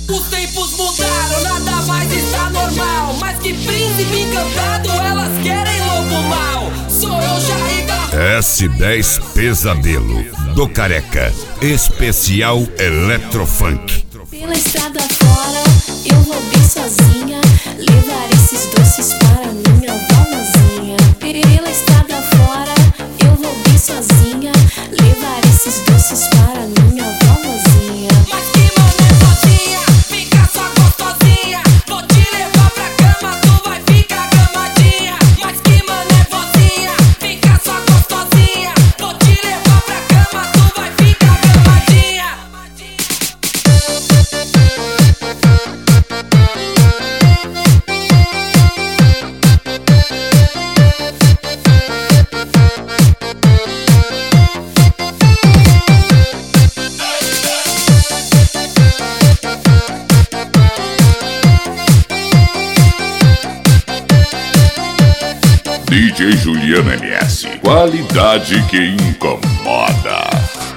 Os tempos mudaram, nada mais está normal. Mas que príncipe encantado, elas querem lobo mal. Sou eu, Jair da S10 Pesadelo do Careca, especial Eletrofunk. Pela estrada fora, eu vou bem sozinha, levar esses doces para minha vovozinha. Pela estrada fora, eu vou bem sozinha, levar esses doces para minha vovozinha. Mas que mané vozinha, fica só gostosinha. Vou te levar pra cama, tu vai ficar gamadinha. Mas que mané vozinha, fica só gostosinha. Vou te levar pra cama, tu vai ficar gamadinha. DJ Juliano MS, qualidade que incomoda.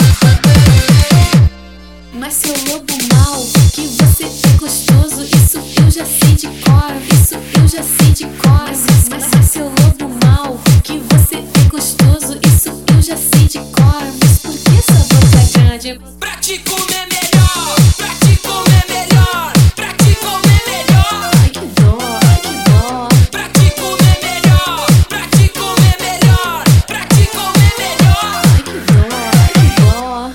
Mas seu lobo mal, que você é gostoso, isso eu já sei de cor, isso eu já sei de cor. Mas seu lobo mal, que você é gostoso, isso eu já sei de cor. Mas por que essa boca é grande? Pra te comer melhor, pra te comer melhor, pra te comer melhor. Ai que dó, ai que dó. Pra te comer melhor, pra te comer melhor, pra te comer melhor. Ai que dó, ai que dó.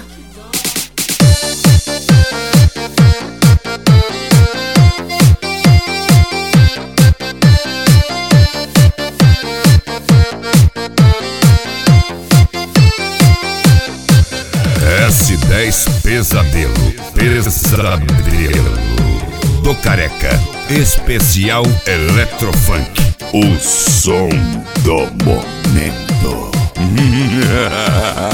S10 Pesadelo do Careca, especial Eletrofunk. O som do momento.